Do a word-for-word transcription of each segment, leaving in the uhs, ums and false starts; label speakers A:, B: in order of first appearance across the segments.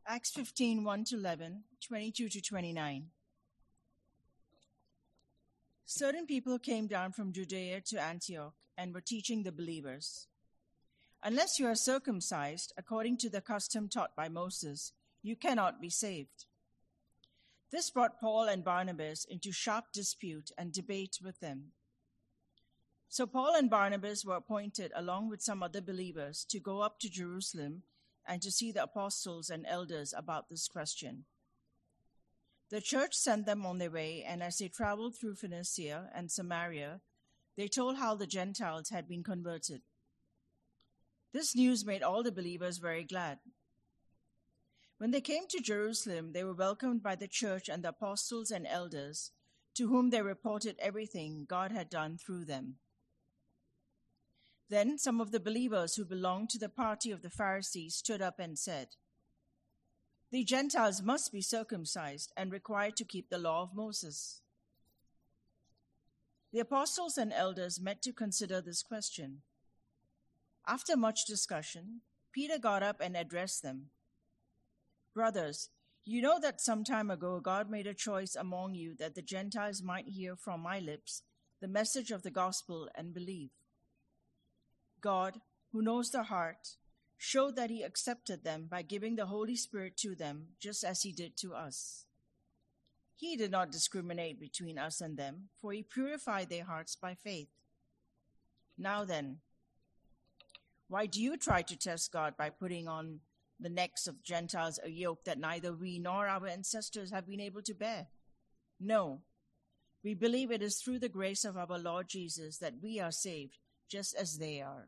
A: Acts fifteen, one to eleven, twenty-two to twenty-nine. Certain people came down from Judea to Antioch and were teaching the believers, "Unless you are circumcised according to the custom taught by Moses, you cannot be saved." This brought Paul and Barnabas into sharp dispute and debate with them. So Paul and Barnabas were appointed, along with some other believers, to go up to Jerusalem and to see the apostles and elders about this question. The church sent them on their way, and as they traveled through Phoenicia and Samaria, they told how the Gentiles had been converted. This news made all the believers very glad. When they came to Jerusalem, they were welcomed by the church and the apostles and elders, to whom they reported everything God had done through them. Then some of the believers who belonged to the party of the Pharisees stood up and said, "The Gentiles must be circumcised and required to keep the law of Moses." The apostles and elders met to consider this question. After much discussion, Peter got up and addressed them. "Brothers, you know that some time ago God made a choice among you that the Gentiles might hear from my lips the message of the gospel and believe. God, who knows the heart, showed that he accepted them by giving the Holy Spirit to them, just as he did to us. He did not discriminate between us and them, for he purified their hearts by faith. Now then, why do you try to test God by putting on the necks of Gentiles a yoke that neither we nor our ancestors have been able to bear? No, we believe it is through the grace of our Lord Jesus that we are saved, just as they are."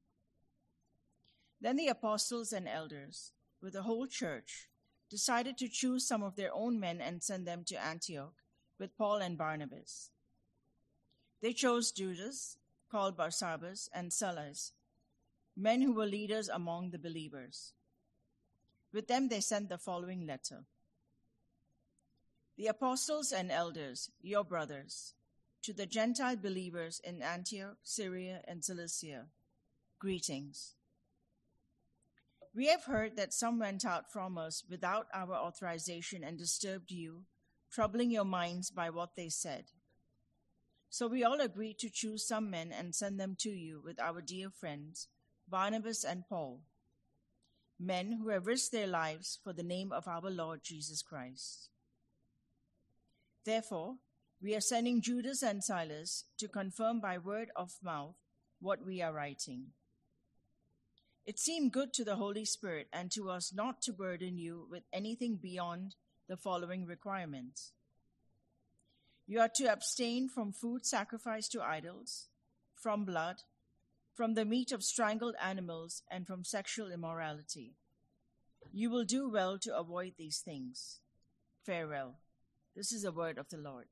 A: Then the apostles and elders, with the whole church, decided to choose some of their own men and send them to Antioch with Paul and Barnabas. They chose Judas, called Barsabbas, and Silas, men who were leaders among the believers. With them they sent the following letter. "The apostles and elders, your brothers, to the Gentile believers in Antioch, Syria, and Cilicia, greetings. We have heard that some went out from us without our authorization and disturbed you, troubling your minds by what they said. So we all agreed to choose some men and send them to you with our dear friends, Barnabas and Paul, men who have risked their lives for the name of our Lord Jesus Christ. Therefore, we are sending Judas and Silas to confirm by word of mouth what we are writing. It seemed good to the Holy Spirit and to us not to burden you with anything beyond the following requirements. You are to abstain from food sacrificed to idols, from blood, from the meat of strangled animals, and from sexual immorality. You will do well to avoid these things. Farewell." This is the word of the Lord.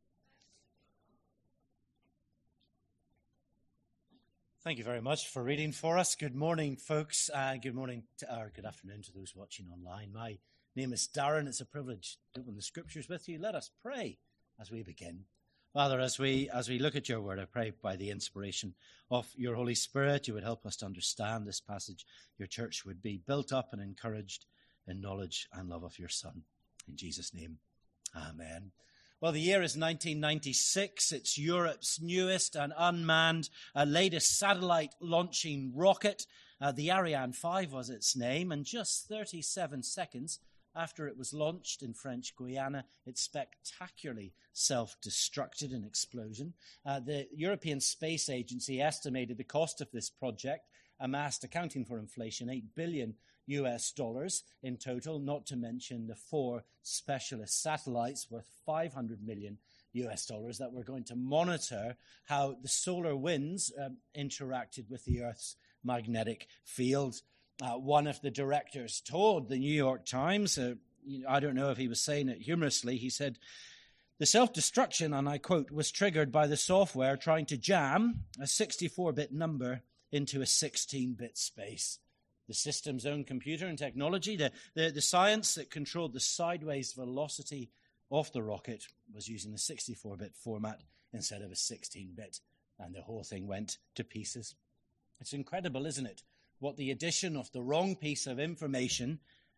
B: Thank you very much for reading for us. Good morning, folks. Uh, good morning, to, or good afternoon to those watching online. My name is Darren. It's a privilege to open the scriptures with you. Let us pray as we begin. Father, as we as we look at your word, I pray by the inspiration of your Holy Spirit, you would help us to understand this passage. Your church would be built up and encouraged in knowledge and love of your Son. In Jesus' name, amen. Well, the year is nineteen ninety-six. It's Europe's newest and unmanned uh, latest satellite launching rocket. Uh, the Ariane five was its name, and just thirty-seven seconds after it was launched in French Guiana, it spectacularly self-destructed in explosion. Uh, the European Space Agency estimated the cost of this project amassed, accounting for inflation, eight billion U S dollars in total, not to mention the four specialist satellites worth five hundred million U S dollars that were going to monitor how the solar winds um, interacted with the Earth's magnetic field. Uh, one of the directors told the New York Times, uh, I don't know if he was saying it humorously, he said, "The self-destruction," and I quote, "was triggered by the software trying to jam a sixty-four bit number into a sixteen bit space. The system's own computer and technology, the, the, the science that controlled the sideways velocity of the rocket was using a sixty-four bit format instead of a sixteen bit, and the whole thing went to pieces." It's incredible, isn't it, what the addition of the wrong piece of information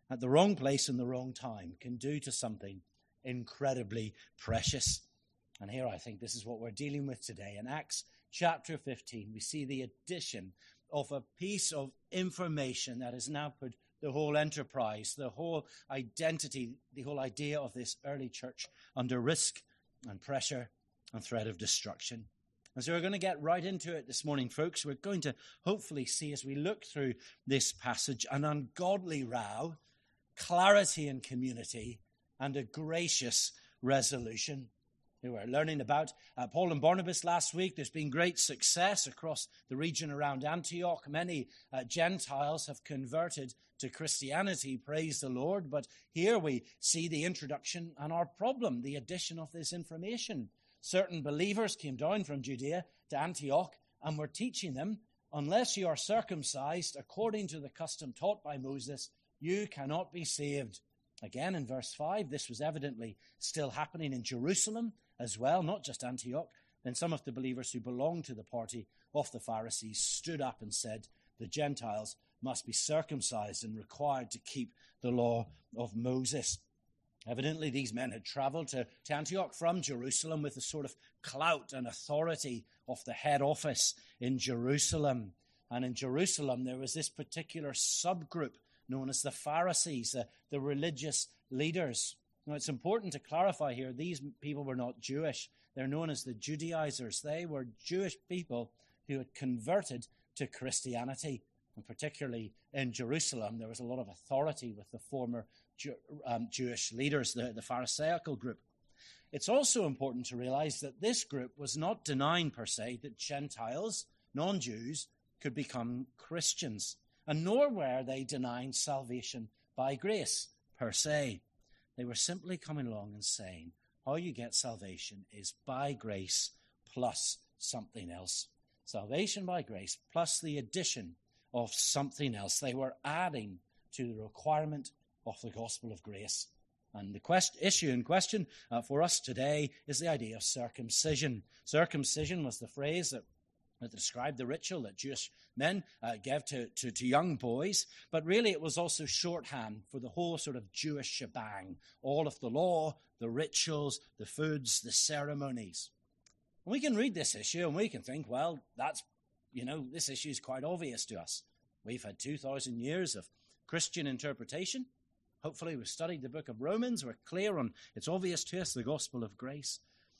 B: at the wrong place in the wrong time can do to something incredibly precious. And here I think this is what we're dealing with today. In Acts chapter fifteen, we see the addition of a piece of information that has now put the whole enterprise, the whole identity, the whole idea of this early church under risk and pressure and threat of destruction. And so we're going to get right into it this morning, folks. We're going to hopefully see, as we look through this passage, an ungodly row, clarity in community, and a gracious resolution. We were learning about uh, Paul and Barnabas last week. There's been great success across the region around Antioch. Many uh, Gentiles have converted to Christianity, praise the Lord. But here we see the introduction and our problem, the addition of this information. Certain believers came down from Judea to Antioch and were teaching them, unless you are circumcised according to the custom taught by Moses, you cannot be saved. Again, in verse five, this was evidently still happening in Jerusalem as well, not just Antioch. Then some of the believers who belonged to the party of the Pharisees stood up and said, the Gentiles must be circumcised and required to keep the law of Moses. Evidently, these men had traveled to, to Antioch from Jerusalem with the sort of clout and authority of the head office in Jerusalem. And in Jerusalem, there was this particular subgroup known as the Pharisees, the, the religious leaders. Now, it's important to clarify here, these people were not Jewish. They're known as the Judaizers. They were Jewish people who had converted to Christianity. And particularly in Jerusalem, there was a lot of authority with the former Jew, um, Jewish leaders, the, the Pharisaical group. It's also important to realize that this group was not denying per se that Gentiles, non-Jews, could become Christians. And nor were they denying salvation by grace per se. They were simply coming along and saying, how you get salvation is by grace plus something else. Salvation by grace plus the addition of something else. They were adding to the requirement of the gospel of grace. And the quest- issue in question uh, for us today is the idea of circumcision. Circumcision was the phrase that that described the ritual that Jewish men uh, gave to, to, to young boys. But really it was also shorthand for the whole sort of Jewish shebang, all of the law, the rituals, the foods, the ceremonies. And we can read this issue and we can think, well, that's, you know, this issue is quite obvious to us. We've had two thousand years of Christian interpretation. Hopefully we've studied the book of Romans. We're clear on, it's obvious to us, the gospel of grace.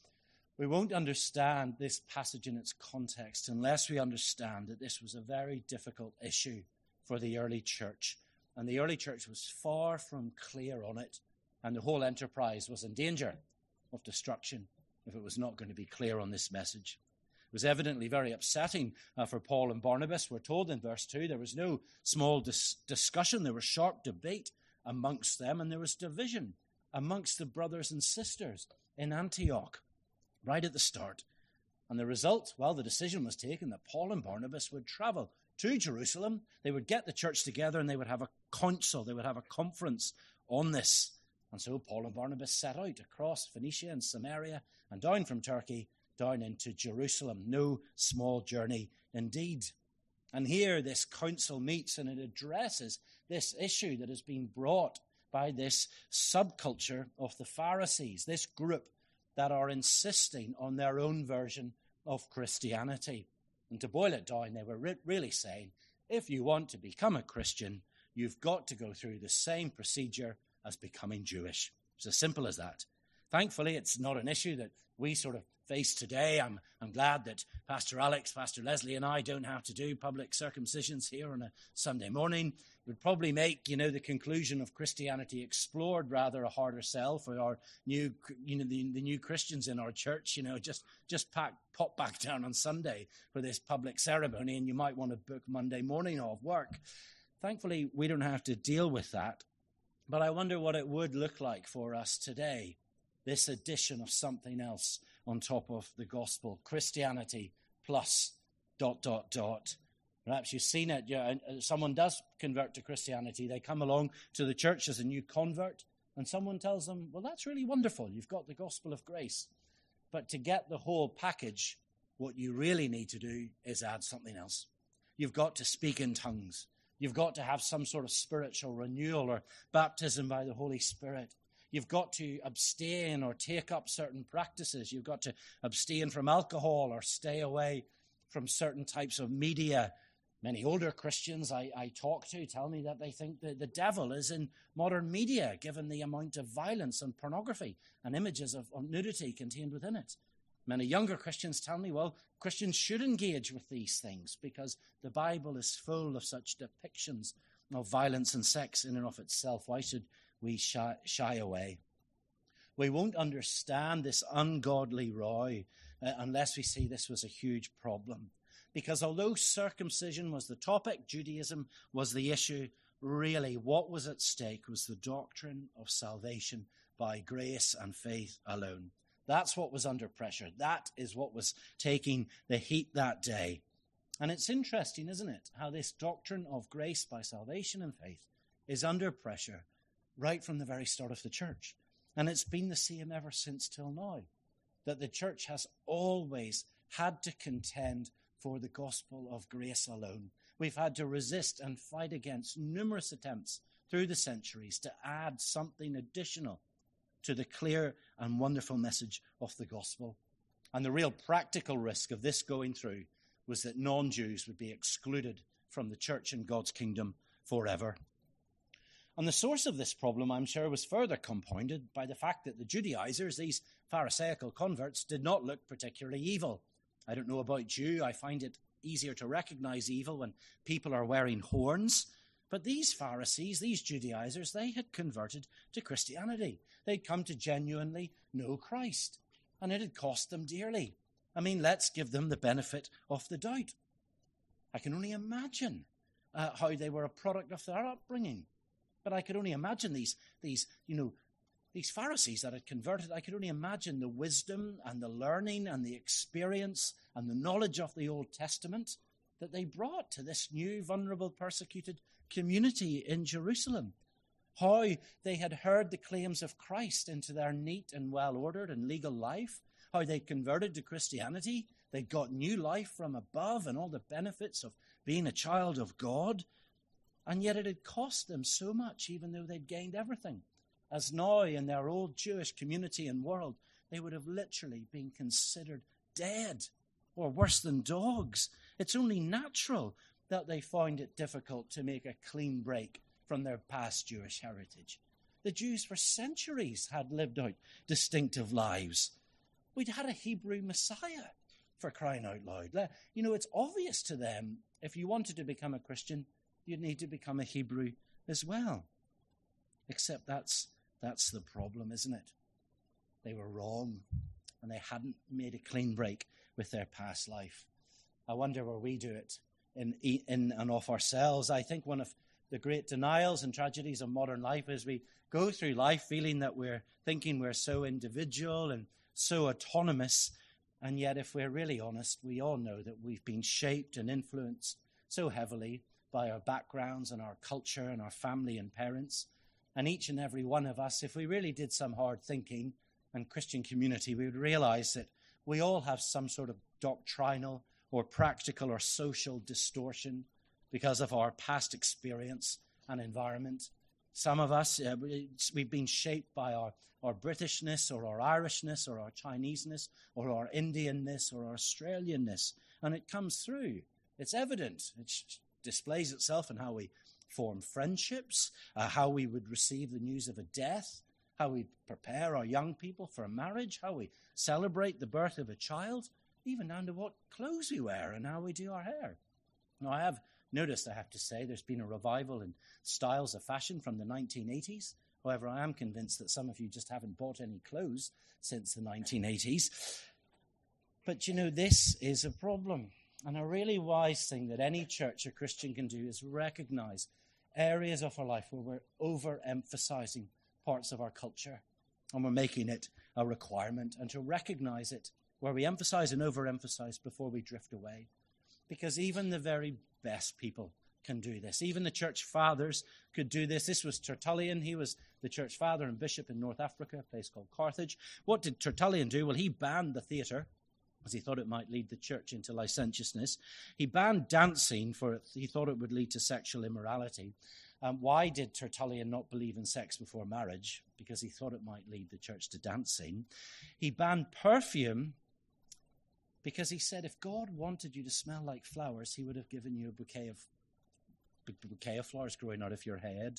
B: We won't understand this passage in its context unless we understand that this was a very difficult issue for the early church. And the early church was far from clear on it. And the whole enterprise was in danger of destruction if it was not going to be clear on this message. It was evidently very upsetting uh, for Paul and Barnabas. We're told in verse two, there was no small dis- discussion. There was sharp debate amongst them, and there was division amongst the brothers and sisters in Antioch. Right at the start. And the result, well, the decision was taken that Paul and Barnabas would travel to Jerusalem. They would get the church together and they would have a council. They would have a conference on this. And so Paul and Barnabas set out across Phoenicia and Samaria and down from Turkey, down into Jerusalem. No small journey indeed. And here this council meets and it addresses this issue that has been brought by this subculture of the Pharisees, this group that are insisting on their own version of Christianity. And to boil it down, they were re- really saying, if you want to become a Christian, you've got to go through the same procedure as becoming Jewish. It's as simple as that. Thankfully, it's not an issue that we sort of face today. I'm, I'm glad that Pastor Alex, Pastor Leslie and I don't have to do public circumcisions here on a Sunday morning. It would probably make, you know, the conclusion of Christianity Explored rather a harder sell for our new, you know, the, the new Christians in our church. You know, just, just pack, pop back down on Sunday for this public ceremony and you might want to book Monday morning off work. Thankfully, we don't have to deal with that. But I wonder what it would look like for us today, this addition of something else on top of the gospel, Christianity plus dot, dot, dot. Perhaps you've seen it. You know, someone does convert to Christianity. They come along to the church as a new convert, and someone tells them, well, that's really wonderful. You've got the gospel of grace. But to get the whole package, what you really need to do is add something else. You've got to speak in tongues. You've got to have some sort of spiritual renewal or baptism by the Holy Spirit. You've got to abstain or take up certain practices. You've got to abstain from alcohol or stay away from certain types of media. Many older Christians I, I talk to tell me that they think that the devil is in modern media, given the amount of violence and pornography and images of, of nudity contained within it. Many younger Christians tell me, well, Christians should engage with these things because the Bible is full of such depictions of violence and sex in and of itself. Why should we shy, shy away? We won't understand this ungodly row uh, unless we see this was a huge problem. Because although circumcision was the topic, Judaism was the issue, really what was at stake was the doctrine of salvation by grace and faith alone. That's what was under pressure. That is what was taking the heat that day. And it's interesting, isn't it, how this doctrine of grace by salvation and faith is under pressure right from the very start of the church. And it's been the same ever since till now, that the church has always had to contend for the gospel of grace alone. We've had to resist and fight against numerous attempts through the centuries to add something additional to the clear and wonderful message of the gospel. And the real practical risk of this going through was that non-Jews would be excluded from the church and God's kingdom forever. And the source of this problem, I'm sure, was further compounded by the fact that the Judaizers, these Pharisaical converts, did not look particularly evil. I don't know about you, I find it easier to recognize evil when people are wearing horns. But these Pharisees, these Judaizers, they had converted to Christianity. They'd come to genuinely know Christ, and it had cost them dearly. I mean, let's give them the benefit of the doubt. I can only imagine uh, how they were a product of their upbringing. But I could only imagine these, these, you know, these Pharisees that had converted. I could only imagine the wisdom and the learning and the experience and the knowledge of the Old Testament that they brought to this new, vulnerable, persecuted community in Jerusalem. How they had heard the claims of Christ into their neat and well-ordered and legal life. How they converted to Christianity. They'd got new life from above and all the benefits of being a child of God. And yet it had cost them so much, even though they'd gained everything. As now in their old Jewish community and world, they would have literally been considered dead or worse than dogs. It's only natural that they found it difficult to make a clean break from their past Jewish heritage. The Jews for centuries had lived out distinctive lives. We'd had a Hebrew Messiah, for crying out loud. You know, it's obvious to them, if you wanted to become a Christian, you'd need to become a Hebrew as well. Except that's that's the problem, isn't it? They were wrong, and they hadn't made a clean break with their past life. I wonder where we do it in, in and of ourselves. I think one of the great denials and tragedies of modern life is we go through life feeling that we're thinking we're so individual and so autonomous, and yet if we're really honest, we all know that we've been shaped and influenced so heavily by our backgrounds and our culture and our family and parents. And each and every one of us, if we really did some hard thinking and Christian community, we would realize that we all have some sort of doctrinal or practical or social distortion because of our past experience and environment. Some of us, uh, we've been shaped by our, our Britishness or our Irishness or our Chineseness or our Indianness or our Australianness. And it comes through. It's evident. It displays itself in how we form friendships, uh, how we would receive the news of a death, how we prepare our young people for a marriage, how we celebrate the birth of a child, even down to what clothes we wear and how we do our hair. Now, I have noticed, I have to say, there's been a revival in styles of fashion from the nineteen eighties. However, I am convinced that some of you just haven't bought any clothes since the nineteen eighties. But, you know, this is a problem. And a really wise thing that any church or Christian can do is recognize areas of our life where we're overemphasizing parts of our culture and we're making it a requirement, and to recognize it where we emphasize and overemphasize before we drift away. Because even the very best people can do this. Even the church fathers could do this. This was Tertullian. He was the church father and bishop in North Africa, a place called Carthage. What did Tertullian do? Well, he banned the theatre as he thought it might lead the church into licentiousness. He banned dancing, for he thought it would lead to sexual immorality. Um, why did Tertullian not believe in sex before marriage? Because he thought it might lead the church to dancing. He banned perfume because he said if God wanted you to smell like flowers, he would have given you a bouquet of, bouquet of flowers growing out of your head.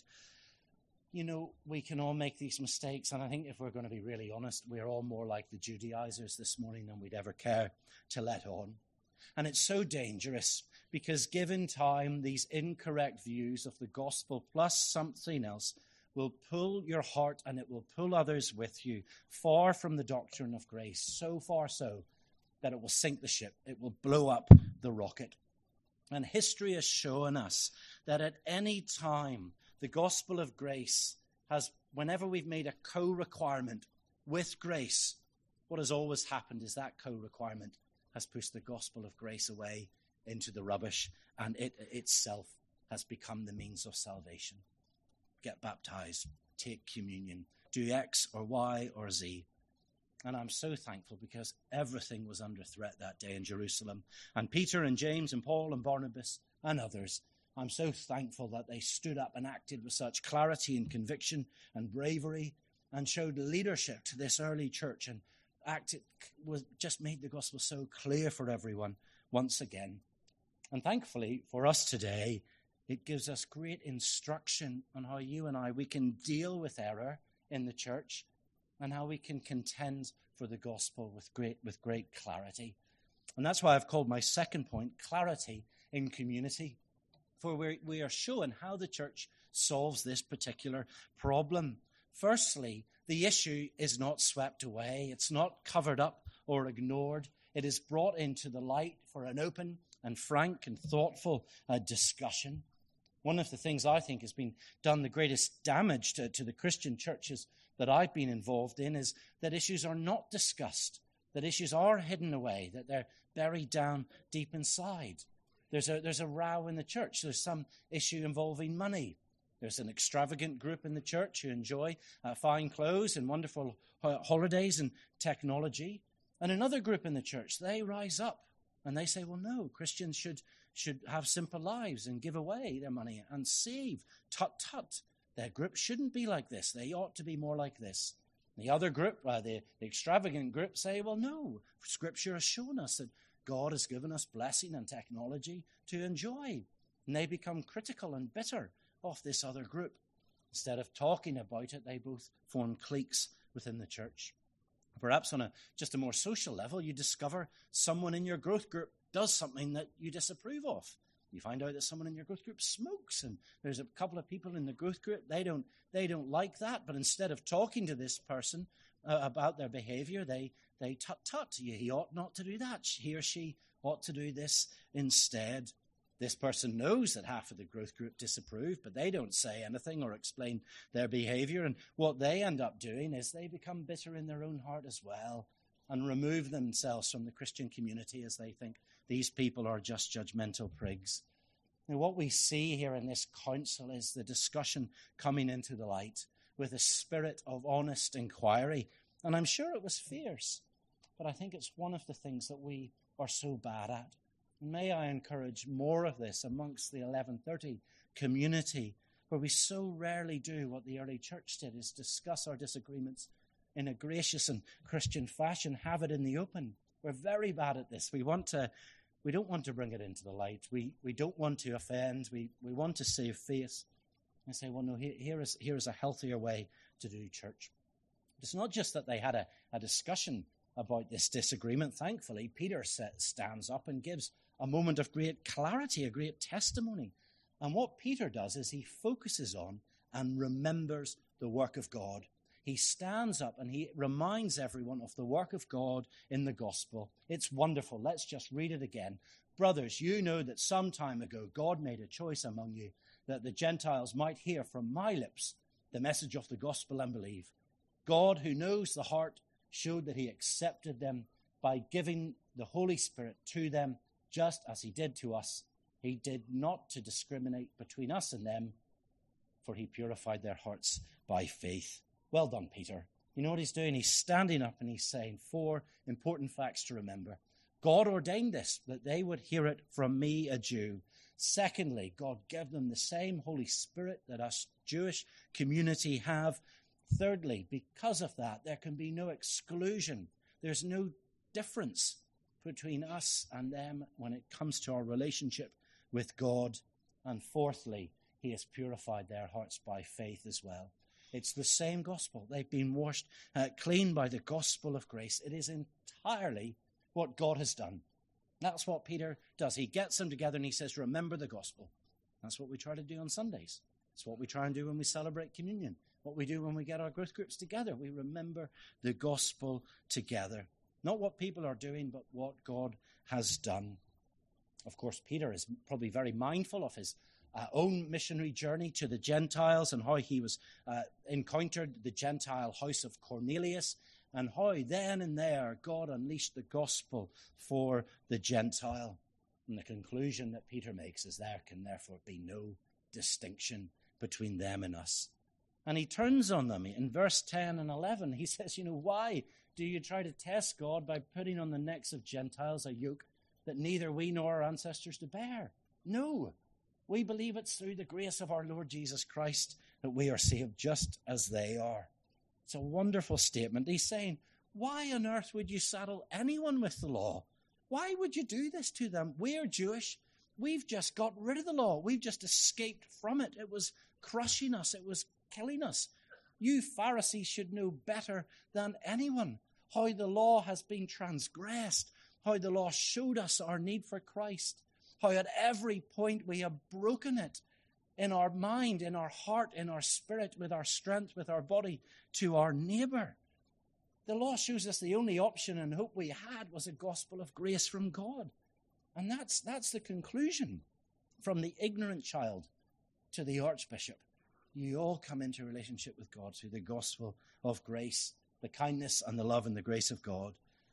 B: You know, we can all make these mistakes, and I think if we're going to be really honest, we're all more like the Judaizers this morning than we'd ever care to let on. And it's so dangerous because given time, these incorrect views of the gospel plus something else will pull your heart and it will pull others with you far from the doctrine of grace, so far so that it will sink the ship. It will blow up the rocket. And history has shown us that at any time, the gospel of grace has, whenever we've made a co-requirement with grace, what has always happened is that co-requirement has pushed the gospel of grace away into the rubbish, and it itself has become the means of salvation. Get baptized, take communion, do X or Y or Z. And I'm so thankful because everything was under threat that day in Jerusalem. And Peter and James and Paul and Barnabas and others, I'm so thankful that they stood up and acted with such clarity and conviction and bravery and showed leadership to this early church and acted, was just made the gospel so clear for everyone once again. And thankfully for us today, it gives us great instruction on how you and I, we can deal with error in the church and how we can contend for the gospel with great, with great clarity. And that's why I've called my second point, clarity in community. For we we are showing how the church solves this particular problem. Firstly, the issue is not swept away. It's not covered up or ignored. It is brought into the light for an open and frank and thoughtful uh, discussion. One of the things I think has been done the greatest damage to, to the Christian churches that I've been involved in is that issues are not discussed, that issues are hidden away, that they're buried down deep inside. There's a, there's a row in the church. There's some issue involving money. There's an extravagant group in the church who enjoy uh, fine clothes and wonderful ho- holidays and technology. And another group in the church, they rise up and they say, well, no, Christians should, should have simple lives and give away their money and save. Tut, tut. Their group shouldn't be like this. They ought to be more like this. The other group, uh, the, the extravagant group, say, well, no, Scripture has shown us that God has given us blessing and technology to enjoy. And they become critical and bitter of this other group. Instead of talking about it, they both form cliques within the church. Perhaps on a just a more social level, you discover someone in your growth group does something that you disapprove of. You find out that someone in your growth group smokes, and there's a couple of people in the growth group, they don't they don't like that, but instead of talking to this person uh, about their behavior, they they tut-tut. He ought not to do that. He or she ought to do this instead. This person knows that half of the growth group disapprove, but they don't say anything or explain their behavior. And what they end up doing is they become bitter in their own heart as well and remove themselves from the Christian community as they think these people are just judgmental prigs. Now, what we see here in this council is the discussion coming into the light with a spirit of honest inquiry. And I'm sure it was fierce, but I think it's one of the things that we are so bad at. May I encourage more of this amongst the eleven thirty community, where we so rarely do what the early church did, is discuss our disagreements in a gracious and Christian fashion, have it in the open. We're very bad at this. We want to, we don't want to bring it into the light. We we don't want to offend. We we want to save face. And say, well, no, here, here is here is a healthier way to do church. It's not just that they had a, a discussion about this disagreement. Thankfully, Peter stands up and gives a moment of great clarity, a great testimony. And what Peter does is he focuses on and remembers the work of God. He stands up and he reminds everyone of the work of God in the gospel. It's wonderful. Let's just read it again. Brothers, you know that some time ago God made a choice among you that the Gentiles might hear from my lips the message of the gospel and believe. God, who knows the heart, showed that he accepted them by giving the Holy Spirit to them, just as he did to us. He did not to discriminate between us and them, for he purified their hearts by faith. Well done, Peter. You know what he's doing? He's standing up and he's saying four important facts to remember. God ordained this, that they would hear it from me, a Jew. Secondly, God gave them the same Holy Spirit that us Jewish community have. Thirdly, because of that, there can be no exclusion. There's no difference between us and them when it comes to our relationship with God. And fourthly, he has purified their hearts by faith as well. It's the same gospel. They've been washed uh, clean by the gospel of grace. It is entirely what God has done. That's what Peter does. He gets them together and he says, remember the gospel. That's what we try to do on Sundays. It's what we try and do when we celebrate communion. What we do when we get our growth groups together. We remember the gospel together. Not what people are doing, but what God has done. Of course, Peter is probably very mindful of his uh, own missionary journey to the Gentiles and how he was uh, encountered the Gentile house of Cornelius, and how then and there God unleashed the gospel for the Gentile. And the conclusion that Peter makes is there can therefore be no distinction between them and us. And he turns on them in verse ten and eleven. He says, you know, why do you try to test God by putting on the necks of Gentiles a yoke that neither we nor our ancestors to bear? No, we believe it's through the grace of our Lord Jesus Christ that we are saved just as they are. It's a wonderful statement. He's saying, why on earth would you saddle anyone with the law? Why would you do this to them? We're Jewish. We've just got rid of the law. We've just escaped from it. It was crushing us. It was killing us. You Pharisees should know better than anyone how the law has been transgressed, how the law showed us our need for Christ, how at every point we have broken it in our mind, in our heart, in our spirit, with our strength, with our body, to our neighbour. The law shows us the only option and hope we had was a gospel of grace from God. And that's, that's the conclusion. From the ignorant child to the archbishop, you all come into a relationship with God through the gospel of grace, the kindness and the love and the grace of God.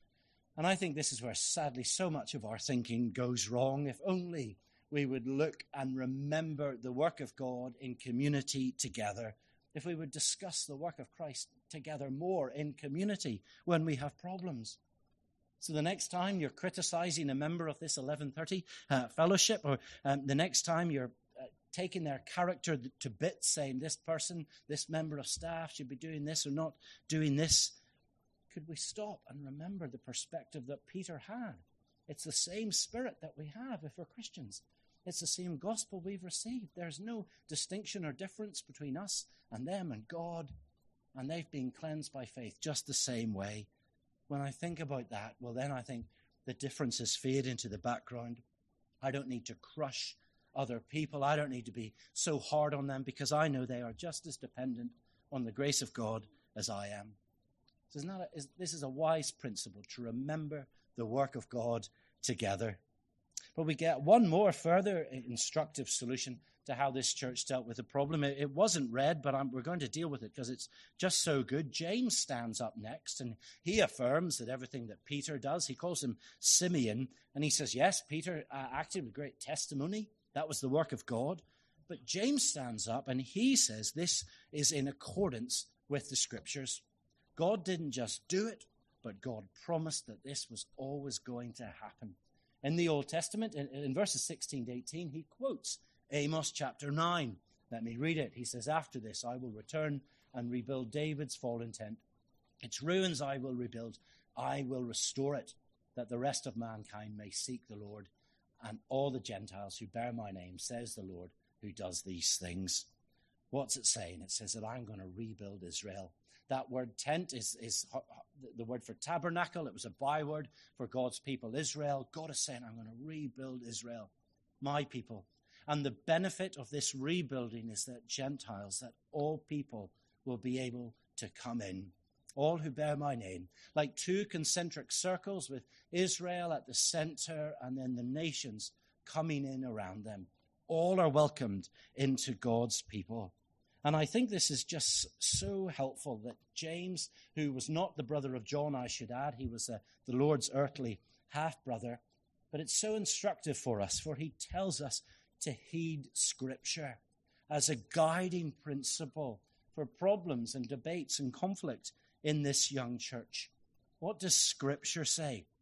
B: And I think this is where, sadly, so much of our thinking goes wrong. If only we would look and remember the work of God in community together. If we would discuss the work of Christ together more in community when we have problems. So the next time you're criticizing a member of this eleven thirty uh, fellowship, or um, the next time you're uh, taking their character to bits, saying this person, this member of staff should be doing this or not doing this, could we stop and remember the perspective that Peter had? It's the same spirit that we have if we're Christians. It's the same gospel we've received. There's no distinction or difference between us and them and God, and they've been cleansed by faith just the same way. When I think about that, well, then I think the differences fade into the background. I don't need to crush other people. I don't need to be so hard on them because I know they are just as dependent on the grace of God as I am. So isn't that a, is, this is a wise principle, to remember the work of God together. But we get one more further instructive solution to how this church dealt with the problem. It, it wasn't read, but I'm, we're going to deal with it because it's just so good. James stands up next, and he affirms that everything that Peter does, he calls him Simeon, and he says, yes, Peter uh, acted with great testimony. That was the work of God. But James stands up, and he says this is in accordance with the Scriptures. God didn't just do it, but God promised that this was always going to happen. In the Old Testament, in, in verses sixteen to eighteen, he quotes Amos chapter nine. Let me read it. He says, after this, I will return and rebuild David's fallen tent. Its ruins I will rebuild. I will restore it, that the rest of mankind may seek the Lord, and all the Gentiles who bear my name, says the Lord, who does these things. What's it saying? It says that I'm going to rebuild Israel. That word tent is, is the word for tabernacle. It was a byword for God's people, Israel. God is saying, I'm going to rebuild Israel, my people. And the benefit of this rebuilding is that Gentiles, that all people will be able to come in, all who bear my name, like two concentric circles with Israel at the center and then the nations coming in around them. All are welcomed into God's people. And I think this is just so helpful that James, who was not the brother of John, I should add, he was uh, the Lord's earthly half-brother, but it's so instructive for us, for he tells us to heed Scripture as a guiding principle for problems and debates and conflict in this young church. What does Scripture say?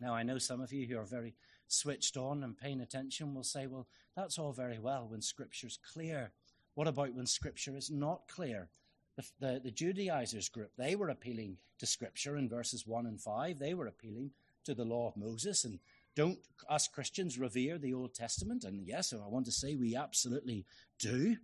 B: Now, I know some of you who are very switched on and paying attention will say, well, that's all very well when Scripture's clear. What about when Scripture is not clear? The, the, the Judaizers group, they were appealing to Scripture in verses one and five. They were appealing to the law of Moses. And don't us Christians revere the Old Testament? And yes, I want to say we absolutely do.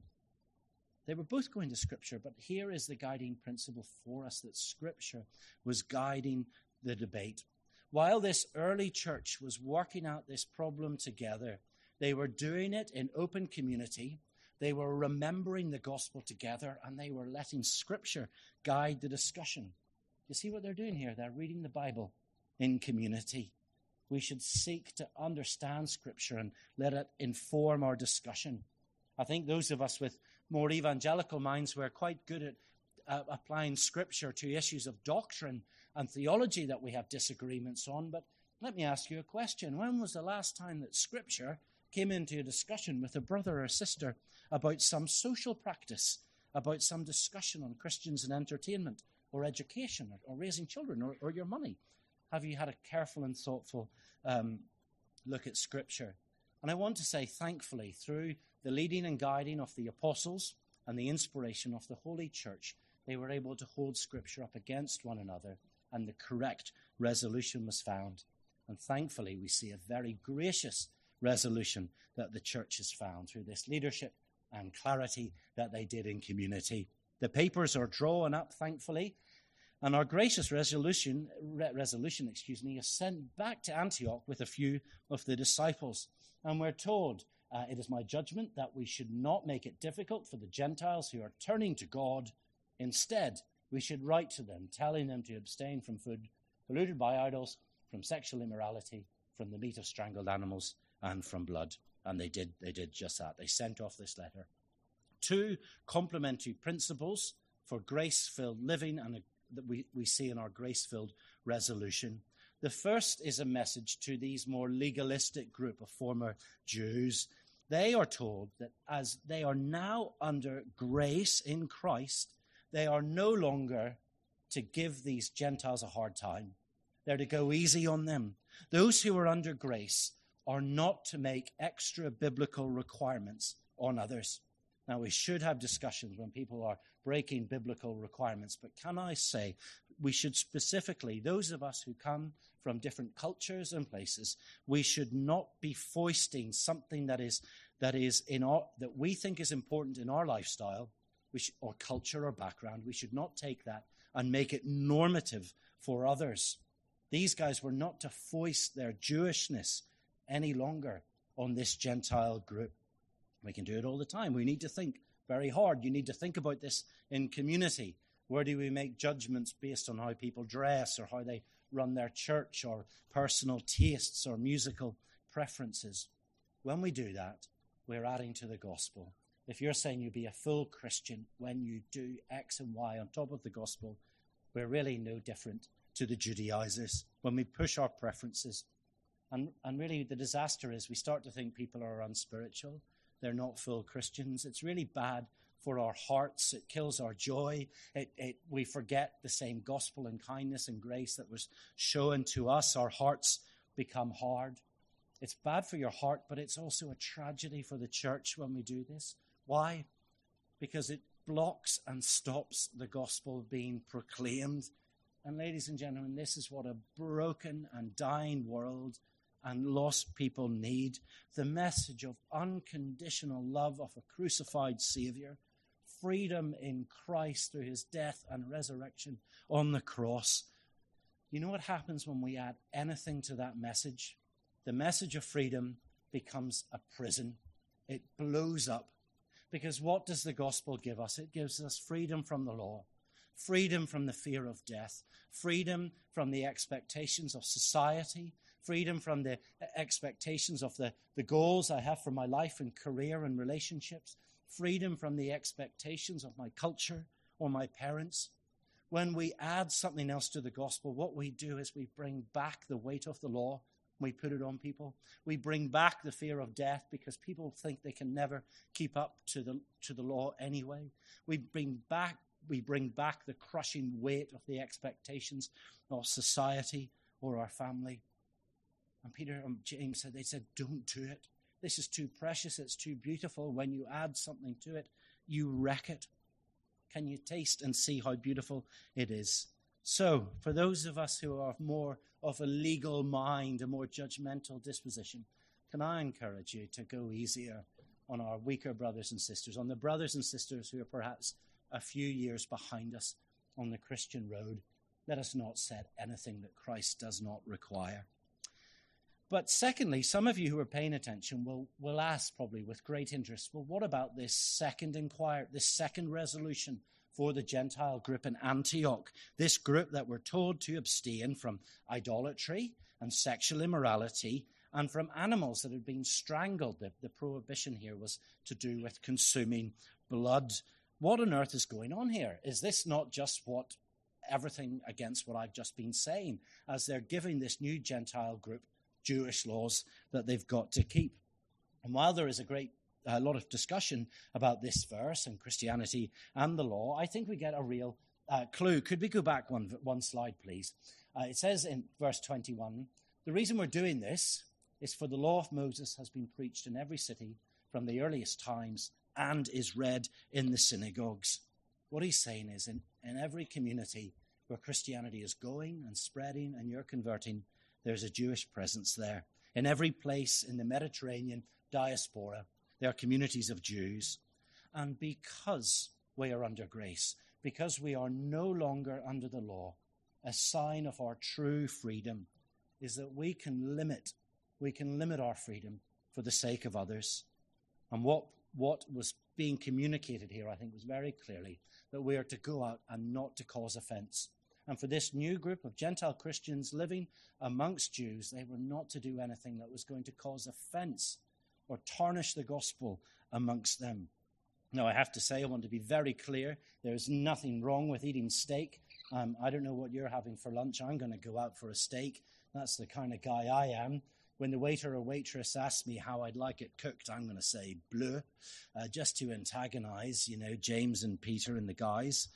B: They were both going to Scripture, but here is the guiding principle for us, that Scripture was guiding the debate. While this early church was working out this problem together, they were doing it in open community. They were remembering the gospel together, and they were letting Scripture guide the discussion. You see what they're doing here? They're reading the Bible in community. We should seek to understand Scripture and let it inform our discussion. I think those of us with more evangelical minds were quite good at uh, applying Scripture to issues of doctrine and theology that we have disagreements on. But let me ask you a question. When was the last time that Scripture came into a discussion with a brother or sister about some social practice, about some discussion on Christians and entertainment or education or, or raising children or, or your money? Have you had a careful and thoughtful um, look at Scripture? And I want to say, thankfully, through the leading and guiding of the apostles and the inspiration of the Holy Church, they were able to hold Scripture up against one another, and the correct resolution was found. And thankfully, we see a very gracious resolution that the church has found through this leadership and clarity that they did in community. The papers are drawn up, thankfully, and our gracious resolution, re- resolution, excuse me, is sent back to Antioch with a few of the disciples. And we're told, uh, it is my judgment that we should not make it difficult for the Gentiles who are turning to God. Instead, we should write to them, telling them to abstain from food polluted by idols, from sexual immorality, from the meat of strangled animals, and from blood. And they did, they did just that. They sent off this letter. Two complementary principles for grace-filled living and a, that we, we see in our grace-filled resolution. The first is a message to these more legalistic group of former Jews. They are told that as they are now under grace in Christ, they are no longer to give these Gentiles a hard time. They're to go easy on them. Those who are under grace are not to make extra biblical requirements on others. Now, we should have discussions when people are breaking biblical requirements, but can I say we should specifically, those of us who come from different cultures and places, we should not be foisting something that is that is in our that we think is important in our lifestyle, which or culture or background. We should not take that and make it normative for others. These guys were not to foist their Jewishness any longer on this Gentile group. We can do it all the time. We need to think very hard. You need to think about this in community. Where do we make judgments based on how people dress or how they run their church or personal tastes or musical preferences? When we do that, we're adding to the gospel. If you're saying you'll be a full Christian when you do X and Y on top of the gospel, we're really no different to the Judaizers when we push our preferences. And, and really the disaster is we start to think people are unspiritual. They're not full Christians. It's really bad for our hearts. It kills our joy. It, it, we forget the same gospel and kindness and grace that was shown to us. Our hearts become hard. It's bad for your heart, but it's also a tragedy for the church when we do this. Why? Because it blocks and stops the gospel being proclaimed. And ladies and gentlemen, this is what a broken and dying world and lost people need. The message of unconditional love of a crucified Savior, freedom in Christ through his death and resurrection on the cross. You know what happens when we add anything to that message? The message of freedom becomes a prison. It blows up. Because what does the gospel give us? It gives us freedom from the law, freedom from the fear of death, freedom from the expectations of society, freedom from the expectations of the, the goals I have for my life and career and relationships, freedom from the expectations of my culture or my parents. When we add something else to the gospel, what we do is we bring back the weight of the law. We put it on people. We bring back the fear of death because people think they can never keep up to the to the law anyway. We bring back we bring back the crushing weight of the expectations of society or our family. And Peter and James said, they said, don't do it. This is too precious. It's too beautiful. When you add something to it, you wreck it. Can you taste and see how beautiful it is? So, for those of us who are more of a legal mind, a more judgmental disposition, can I encourage you to go easier on our weaker brothers and sisters, on the brothers and sisters who are perhaps a few years behind us on the Christian road? Let us not set anything that Christ does not require. But secondly, some of you who are paying attention will, will ask probably with great interest, well, what about this second inquiry, this second resolution for the Gentile group in Antioch? This group that were told to abstain from idolatry and sexual immorality and from animals that had been strangled. The, the prohibition here was to do with consuming blood. What on earth is going on here? Is this not just what everything against what I've just been saying, as they're giving this new Gentile group Jewish laws that they've got to keep? And while there is a great a lot of discussion about this verse and Christianity and the law, I think we get a real uh, clue. Could we go back one, one slide, please? Uh, it says in verse twenty-one, the reason we're doing this is for the law of Moses has been preached in every city from the earliest times and is read in the synagogues. What he's saying is in, in every community where Christianity is going and spreading and you're converting, there's a Jewish presence there. In every place in the Mediterranean diaspora, there are communities of Jews. And because we are under grace, because we are no longer under the law, a sign of our true freedom is that we can limit, we can limit our freedom for the sake of others. And what, what was being communicated here, I think, was very clearly that we are to go out and not to cause offense. And for this new group of Gentile Christians living amongst Jews, they were not to do anything that was going to cause offense or tarnish the gospel amongst them. Now, I have to say, I want to be very clear. There's nothing wrong with eating steak. Um, I don't know what you're having for lunch. I'm going to go out for a steak. That's the kind of guy I am. When the waiter or waitress asks me how I'd like it cooked, I'm going to say bleu, uh, just to antagonize, you know, James and Peter and the guys.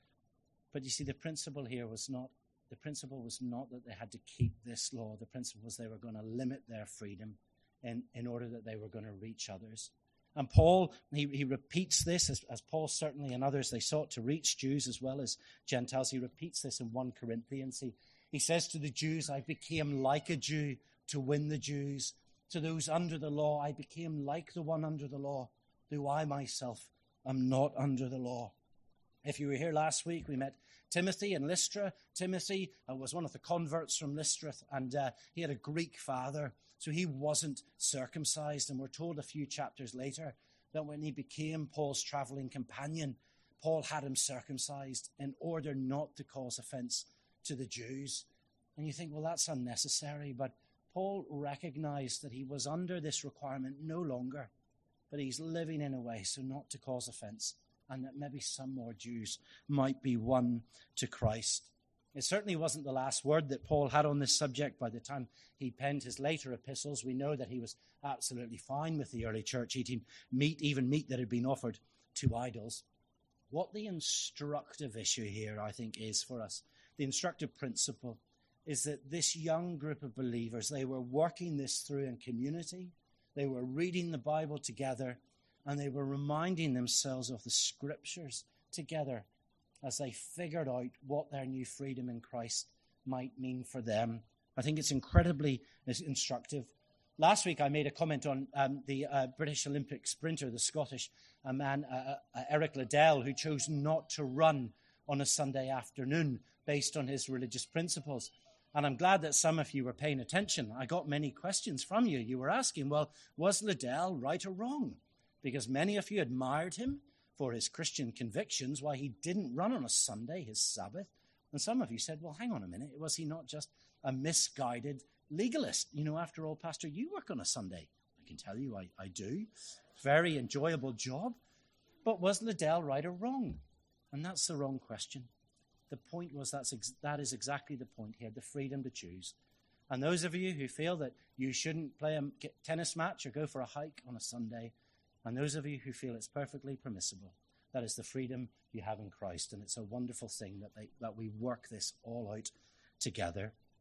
B: But you see, the principle here was not, the principle was not that they had to keep this law. The principle was they were going to limit their freedom in, in order that they were going to reach others. And Paul, he, he repeats this, as, as Paul certainly and others, they sought to reach Jews as well as Gentiles. He repeats this in First Corinthians. He, he says to the Jews, I became like a Jew to win the Jews. To those under the law, I became like the one under the law, though I myself am not under the law. If you were here last week, we met Timothy in Lystra. Timothy uh, was one of the converts from Lystra, and uh, he had a Greek father, so he wasn't circumcised. And we're told a few chapters later that when he became Paul's traveling companion, Paul had him circumcised in order not to cause offense to the Jews. And you think, well, that's unnecessary. But Paul recognized that he was under this requirement no longer, but he's living in a way so not to cause offense, and that maybe some more Jews might be won to Christ. It certainly wasn't the last word that Paul had on this subject. By the time he penned his later epistles, we know that he was absolutely fine with the early church eating meat, even meat that had been offered to idols. What the instructive issue here, I think, is for us, the instructive principle, is that this young group of believers, they were working this through in community, they were reading the Bible together, and they were reminding themselves of the scriptures together as they figured out what their new freedom in Christ might mean for them. I think it's incredibly instructive. Last week I made a comment on um, the uh, British Olympic sprinter, the Scottish uh, man, uh, uh, Eric Liddell, who chose not to run on a Sunday afternoon based on his religious principles. And I'm glad that some of you were paying attention. I got many questions from you. You were asking, well, was Liddell right or wrong? Because many of you admired him for his Christian convictions, why he didn't run on a Sunday, his Sabbath. And some of you said, well, hang on a minute, was he not just a misguided legalist? You know, after all, Pastor, you work on a Sunday. I can tell you I, I do. Very enjoyable job. But was Liddell right or wrong? And that's the wrong question. The point was that's ex- that is exactly the point here, the freedom to choose. And those of you who feel that you shouldn't play a tennis match or go for a hike on a Sunday, and those of you who feel it's perfectly permissible, that is the freedom you have in Christ. And it's a wonderful thing that, they, that we work this all out together.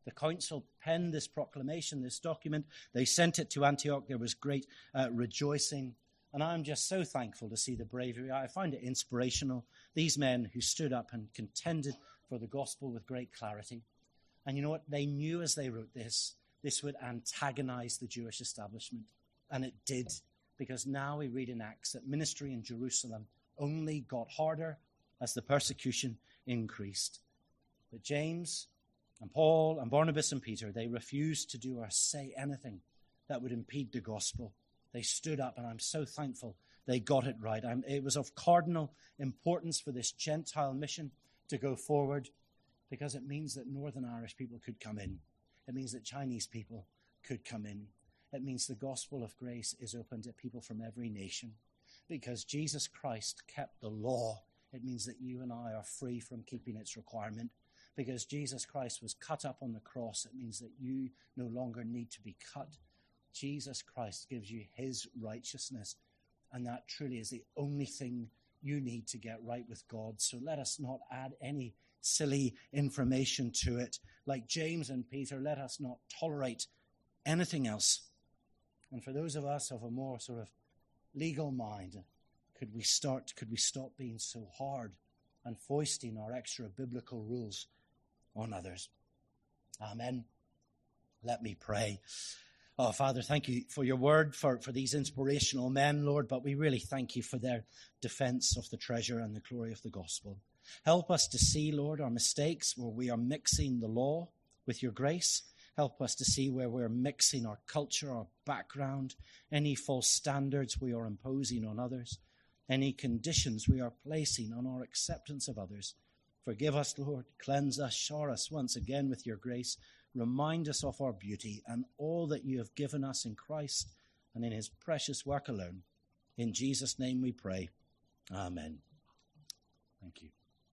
B: The council penned this proclamation, this document. They sent it to Antioch. There was great uh, rejoicing. And I'm just so thankful to see the bravery. I find it inspirational. These men who stood up and contended for the gospel with great clarity. And you know what? They knew as they wrote this, this would antagonize the Jewish establishment. And it did. Because now we read in Acts that ministry in Jerusalem only got harder as the persecution increased. But James and Paul and Barnabas and Peter, they refused to do or say anything that would impede the gospel. They stood up, and I'm so thankful they got it right. I'm, it was of cardinal importance for this Gentile mission to go forward because it means that Northern Irish people could come in. It means that Chinese people could come in. It means the gospel of grace is open to people from every nation. Because Jesus Christ kept the law, it means that you and I are free from keeping its requirement. Because Jesus Christ was cut up on the cross, it means that you no longer need to be cut. Jesus Christ gives you his righteousness, and that truly is the only thing you need to get right with God. So let us not add any silly information to it. Like James and Peter, let us not tolerate anything else. And for those of us of a more sort of legal mind, could we start, could we stop being so hard and foisting our extra biblical rules on others? Amen. Let me pray. Oh, Father, thank you for your word, for, for these inspirational men, Lord, but we really thank you for their defense of the treasure and the glory of the gospel. Help us to see, Lord, our mistakes where we are mixing the law with your grace. Help us to see where we're mixing our culture, our background, any false standards we are imposing on others, any conditions we are placing on our acceptance of others. Forgive us, Lord. Cleanse us, shower us once again with your grace. Remind us of our beauty and all that you have given us in Christ and in his precious work alone. In Jesus' name we pray. Amen. Thank you.